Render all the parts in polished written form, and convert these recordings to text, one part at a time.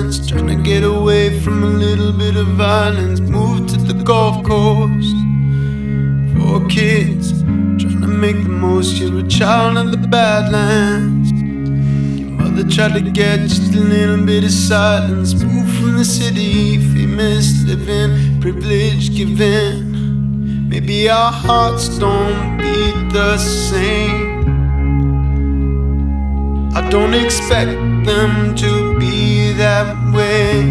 balance, trying to get away from a little bit of violence. Move to the golf course for kids, trying to make the most. You're a child of the Badlands. Your mother tried to get just a little bit of silence. Move from the city, famous living, privilege given. Maybe our hearts don't beat the same. I don't expect them to be that way.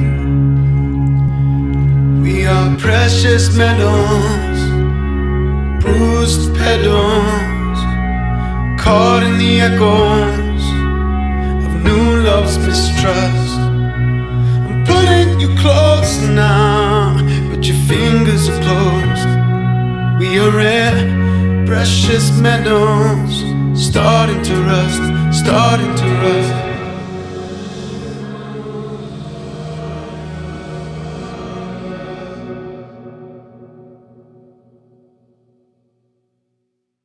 We are precious metals, bruised petals, caught in the echoes of new love's mistrust. I'm pulling you close now, but your fingers are closed. We are rare, precious metals, starting to rust, starting to rust.